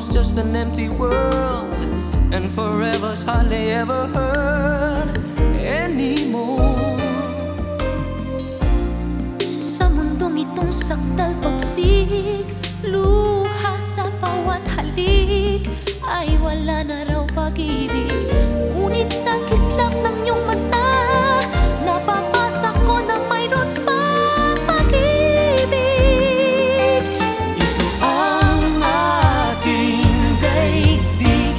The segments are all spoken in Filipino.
tomorrow's just an empty world, and forever's hardly ever heard anymore. Sa mundong itong sakdal pagsik, luha sa bawat halik, ay wala na raw pag-ibig. Ngunit sa kislap ng iyong mata, napapasa ko na mayroon pang pag-ibig. Ito ang ating daigdig,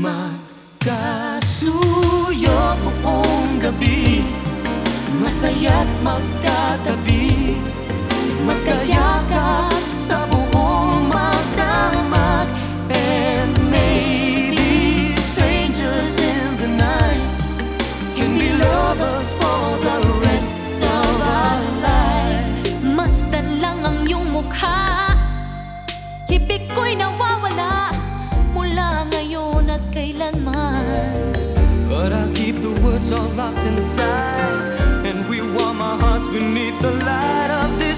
magkasuyo buong gabi, masaya't magkatabi, magkayakap sa buong magdamag. And maybe strangers in the night can be lovers for the rest of our lives. Masdan lang ang iyong mukha, hibig ko'y nawawala mula ngayon at kailanman. But I keep the words all locked inside, and we warm our hearts beneath the light of this